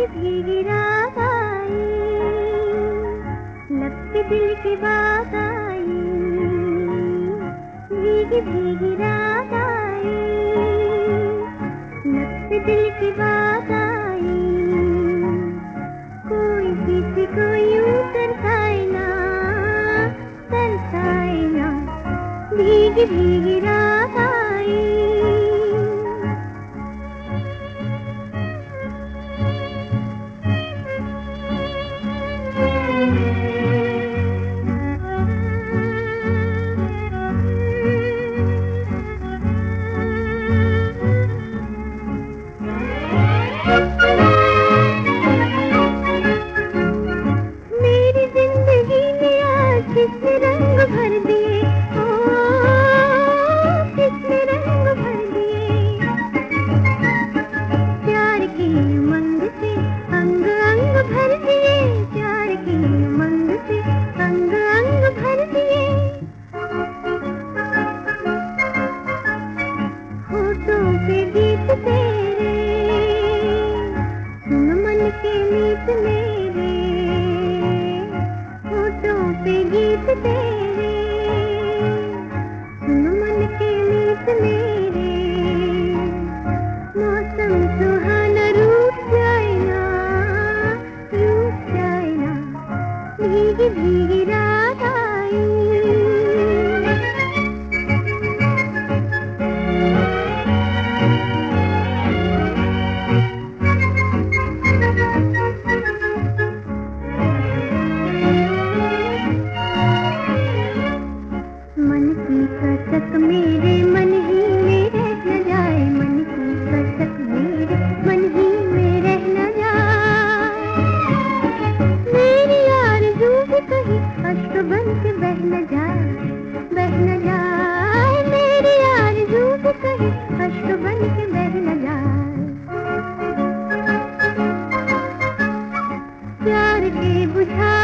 भीगी रात आई, लब पे दिल की बात आई, भीगी भीगी रात आई, लब पे दिल की बात आई। कोई किसी को यूं तरसाए ना, तरसाए ना, भीगी भीगी रात आई। मेरी जिंदगी में आज किसने रंग भर दिए, ओ किसने रंग भर दिए। प्यार की उमंग से अंग अंग भर दिए, प्यार की उमंग से अंग अंग भर दिए। होठों पे गीत तेरे, सुन मन के मीत मेरे, होठों पे गीत तेरे, सुन मन के मीत मेरे। मौसम सुहाना रूठ जाए ना, रूठ जाए ना, भीगी भीगी रात आई। मन की कसक मेरे मन ही में रह न जाए, मन की कसक मेरे मन ही में रह न जाए। मेरी आरज़ू भी कहीं अश्क बन के बह न जाए, बह न जाए। मेरी आरज़ू भी कहीं अश्क बन के बह न जाए। प्यार के बुझा